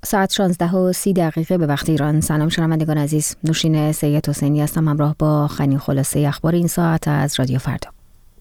ساعت 16:30 به وقت ایران. سلام شنوندگان عزیز، نوشین سید حسینی هستم همراه با خنی خلاصه اخبار این ساعت از رادیو فردا.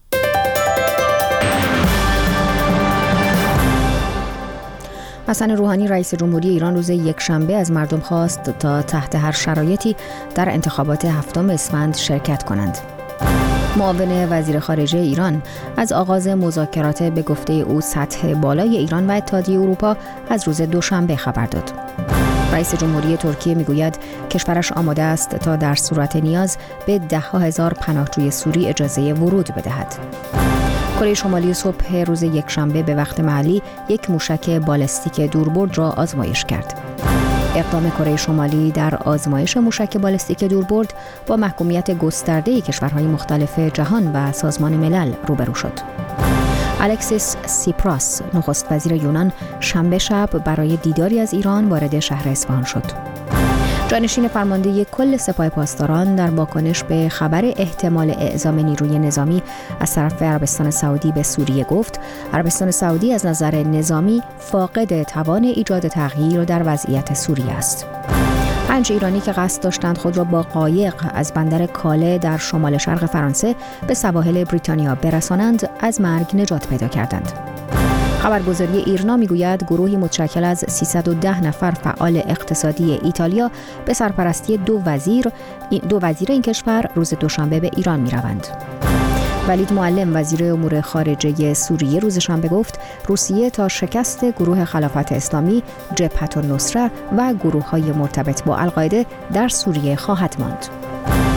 حسن روحانی رئیس جمهوری ایران روز یکشنبه از مردم خواست تا تحت هر شرایطی در انتخابات 7 اسفند شرکت کنند. معاون وزیر خارجه ایران از آغاز مذاکرات به گفته او سطح بالای ایران و اتحادیه اروپا از روز دوشنبه خبر داد. رئیس جمهوری ترکیه میگوید کشورش آماده است تا در صورت نیاز به 10,000 پناهجوی سوری اجازه ورود بدهد. کره شمالی صبح روز یکشنبه به وقت محلی یک موشک بالستیک دوربرد را آزمایش کرد. اقدام کره شمالی در آزمایش موشک بالستیک دوربرد با محکومیت گسترده کشورهای مختلف جهان و سازمان ملل روبرو شد. الکسیس سیپراس نخست وزیر یونان شنبه شب برای دیداری از ایران وارد شهر اصفهان شد. جانشین فرمانده کل سپاه پاسداران در واکنش به خبر احتمال اعزام نیروی نظامی از طرف عربستان سعودی به سوریه گفت عربستان سعودی از نظر نظامی فاقد توان ایجاد تغییر در وضعیت سوریه است. 5 ایرانی که قصد داشتند خود را با قایق از بندر کاله در شمال شرق فرانسه به سواحل بریتانیا برسانند از مرگ نجات پیدا کردند. خبرگزاری ایرنا میگوید گروهی متشکل از 310 نفر فعال اقتصادی ایتالیا به سرپرستی دو وزیر این کشور روز دوشنبه به ایران میروند. ولید معلم وزیر امور خارجه سوریه روز شنبه گفت روسیه تا شکست گروه خلافت اسلامی، جبهة النصره و گروه‌های مرتبط با القاعده در سوریه خواهد ماند.